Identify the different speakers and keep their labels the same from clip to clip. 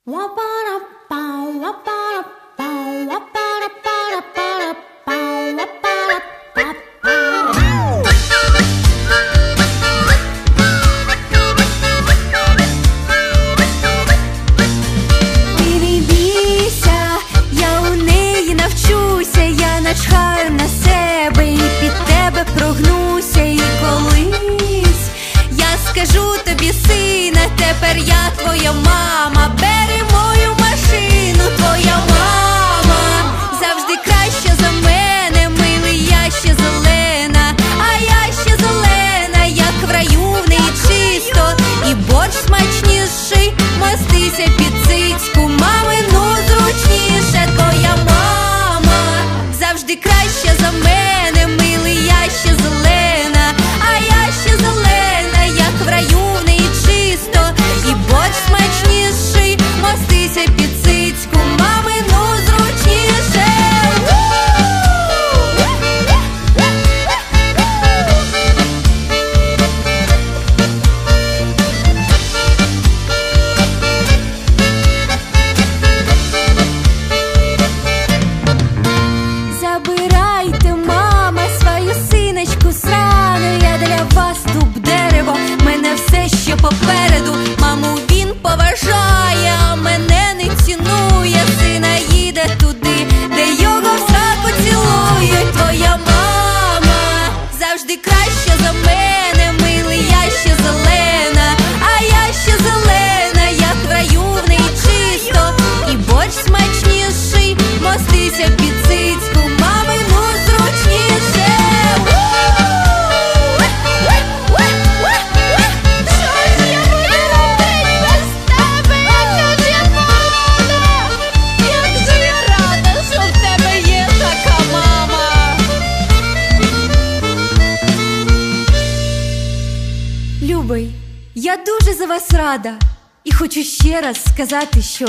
Speaker 1: Начхаю на себе і під тебе прогнуся. І колись я скажу тобі, сина, тепер я твоя мама. Бери мою машину, твоя мама завжди краща за мене, милий, я ще зелена, а я ще зелена, як в раю, в неї чисто, і борщ смачніший, мастися під цицьку мамину зручніше. Твоя мама завжди краща за мене, милий, я ще зелена, а я ще зелена, як в раю, в неї чисто, і борщ смачніший, мастися під цицьку мамину зручніше. Забирайте, мама, свою синочку срану, я для вас дуб дерево, мене все ще попереду. Маму він поважає, а мене не цінує. Сина їде туди, де його в сраку цілують. Твоя мама завжди краща за мене, милий, я ще зелена, а я ще зелена, як в раю, в неї чисто, і борщ смачніший, мастися під цицьку мамину зручніше. Що ж я буду робити без тебе? Яка ж я рада! Як же я рада, що в тебе є така мама! Любий, я дуже за вас рада і хочу ще раз сказати, що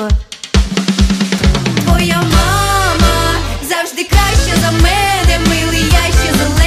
Speaker 1: твоя мама завжди краща за мене, милий, я ще зелена.